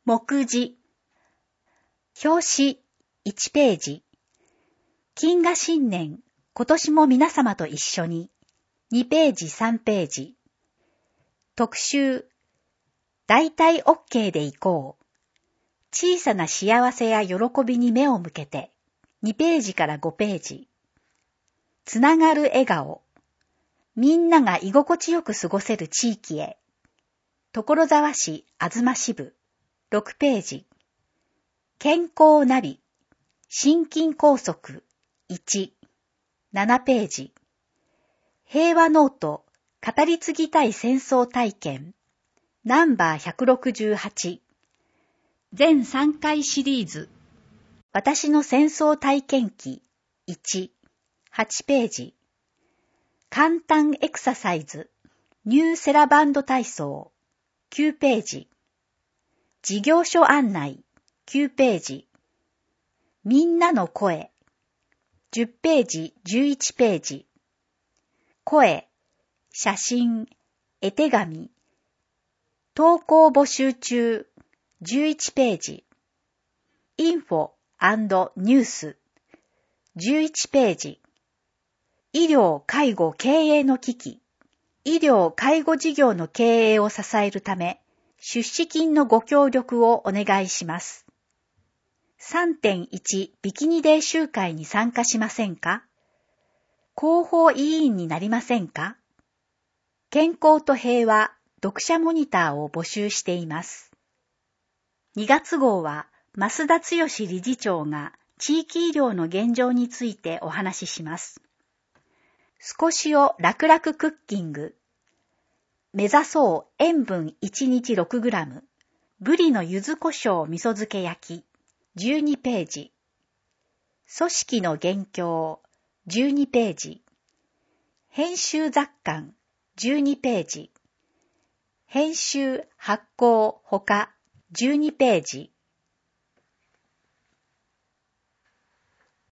目次。表紙1ページ。金河新年、今年も皆様と一緒に2ページ3ページ。特集。大体 OK でいこう。小さな幸せや喜びに目を向けて2ページから5ページ。つながる笑顔。みんなが居心地よく過ごせる地域へ。所沢市東支部6ページ。健康ナビ。心筋梗塞1、7ページ。平和ノート。語り継ぎたい戦争体験。ナンバー168。全3回シリーズ。私の戦争体験記1、8ページ。簡単エクササイズ。ニューセラバンド体操9ページ。事業所案内9ページ。みんなの声10ページ11ページ。声、写真、絵手紙。投稿募集中11ページ。インフォ&ニュース11ページ。医療・介護経営の危機。医療・介護事業の経営を支えるため、出資金のご協力をお願いします。3.1 ビキニデー集会に参加しませんか？広報委員になりませんか？健康と平和読者モニターを募集しています。2月号は増田剛理事長が地域医療の現状についてお話しします。少しを楽々クッキング。目指そう塩分1日 6g。ブリの柚子胡椒味噌漬け焼き12ページ。組織の元凶12ページ。編集雑感12ページ。編集発行他12ページ。